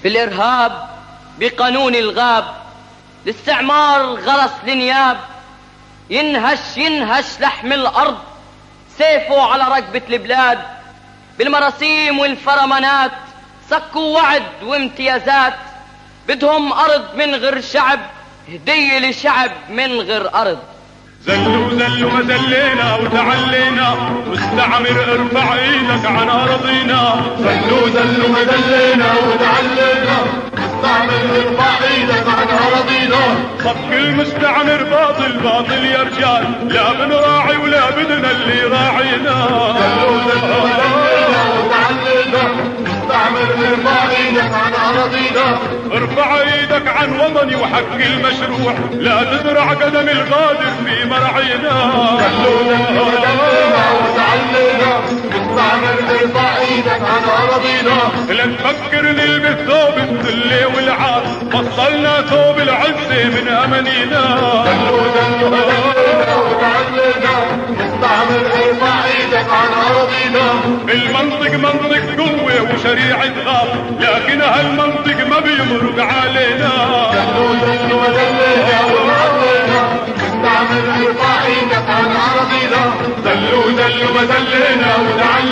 بالإرهاب بقانون الغاب، الاستعمار غرس لنياب، ينهش لحم الأرض، سيفه على رقبة البلاد، بالمراسيم والفرمانات سكوا وعد وامتيازات، بدهم أرض من غير شعب، هدية لشعب من غير أرض. زلوا ما زلينا وتعلينا، مستعمر ارفع ايدك عن أراضينا. زلوا ما زلينا وتعلينا، مستعمر ارفع ايدك عن أراضينا. صف المستعمر باطل يا رجال، لا بنراعي ولا بدنا اللي راعينا. زلوا ما زلينا وتعلينا، مستعمر ارفع ايدك عن أراضينا. ارفع ايدك عن وطني وحق المشروع، لا تزرع قدم الغادر في مرعينا. زلوا ما زلينا وتعلينا، مستعمر ارفع ايدك عن أراضينا. لا نفكر نلبس ثوب الذل والعار، فصلنا ثوب العزة من أمانينا. زلوا ما زلينا وتعلينا، مستعمر ارفع ايدك عن أراضينا. المنطق منطق قوة وشريعة غاب، لكن هالمنطق ما بيمرق علينا. زلوا ما زلينا وتعلينا، مستعمر ارفع ايدك عن أراضينا. زلوا ما زلينا وتعلينا.